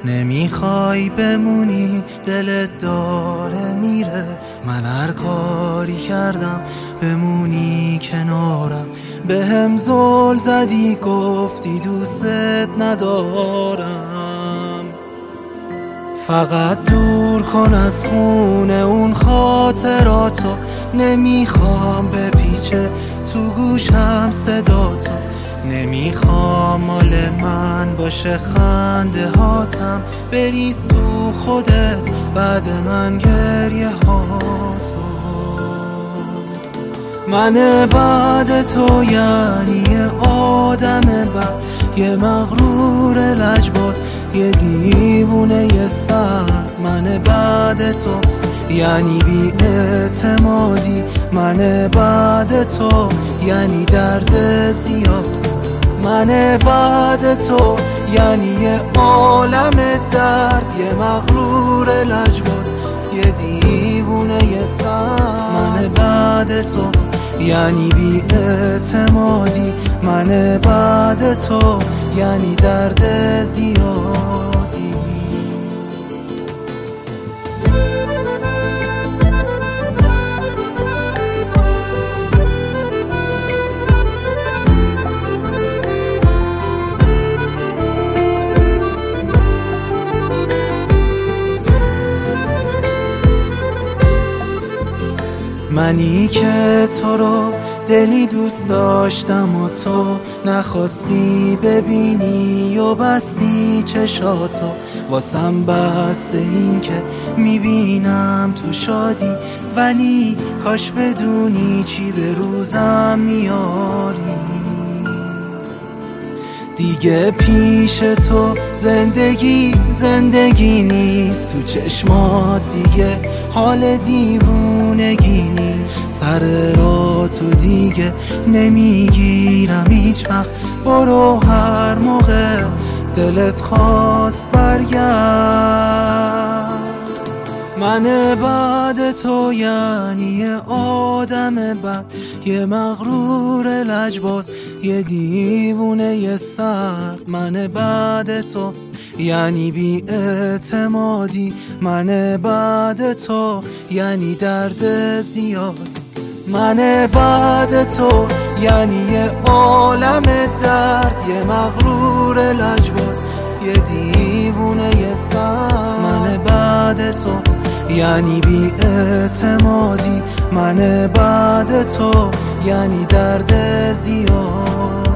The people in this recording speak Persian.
نمیخوای بمونی، دلت داره میره. من هر کاری کردم بمونی کنارم. بهم زل زدی گفتی دوست ندارم. فقط دور کن از خونه اون خاطراتو. نمیخوام بپیچه تو گوشم صداتو. نمیخوام مال من باشه خنده هاتم. بریز تو خودت بعد من گریه هاتو. من بعد تو یعنی یه آدم بد، یه مغرور لجباز، یه دیوونه یه سر. من بعد تو یعنی بی اعتمادی. من بعد تو یعنی درد زیاد. من بعد تو یعنی یه عالم درد، یه مغرور لجباز، یه دیوونه یه سر. من بعد تو یعنی بی اعتمادی. من بعد تو یعنی درد زیادی. منی که تو رو دلی دوست داشتم و تو نخواستی ببینی و بستی چشاتو. واسم بس این که میبینم تو شادی، ولی کاش بدونی چی به روزم میاری. دیگه پیش تو زندگی نیست. تو چشمات دیگه حال دیوونگی نیست. سر راه تو دیگه نمیگیرم هیچ وقت. برو هر موقع دلت خواست برگرد. من بعد تو یعنی یه آدم بد، یه مغرور لجباز، یه دیوونه یه سر. من بعد تو یعنی بی اعتمادی. من بعد تو یعنی درد زیاد. من بعد تو یعنی یه عالم درد، یه مغرور لجباز، یه دیوونه یه سر. من بعد تو یعنی بی اعتمادی. من بعد تو یعنی درد زیاد.